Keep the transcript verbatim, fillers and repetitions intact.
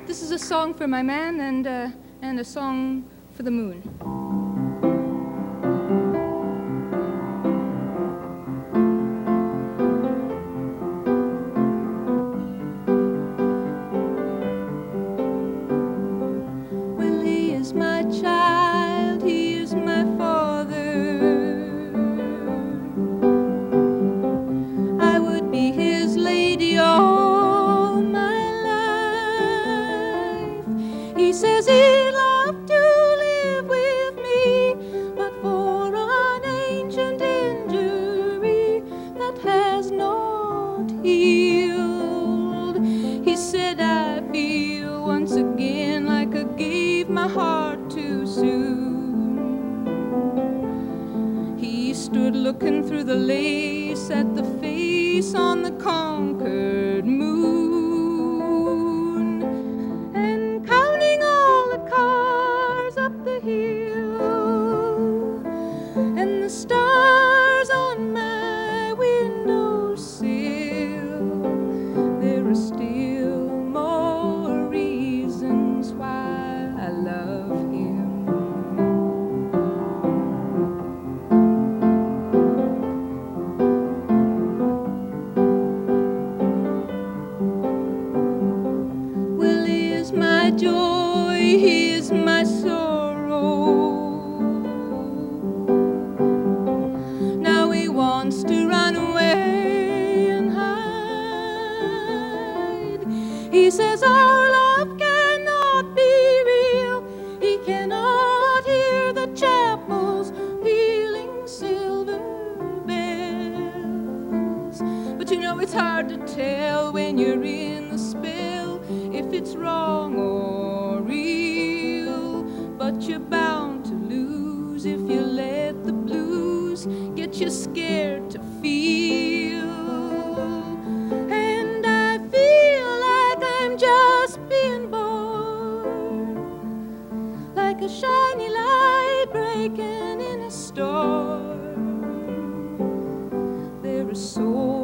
This is a song for my man and, uh, and a song for the moon. Well, he is my child, he is my father. I would be his lady all my life. He says he'd love to live with me, but for an ancient injury that has not healed. He said I feel once again like I gave my heart too soon. He stood looking through the lace at the face on the conquered moon, and counting all the cars up the hill, and the stars on my windowsill. There are still more reasons why I love him. Well, he is my joy, he is my sorrow. Now he wants to run away and hide. He says our love cannot be real. He cannot hear the chapels pealing silver bells. But you know it's hard to tell when you're in the spell if it's wrong or real. But you're bound to lose if you let the blues get you scared to feel. And I feel like I'm just being born, like a shiny light breaking in a storm. There is so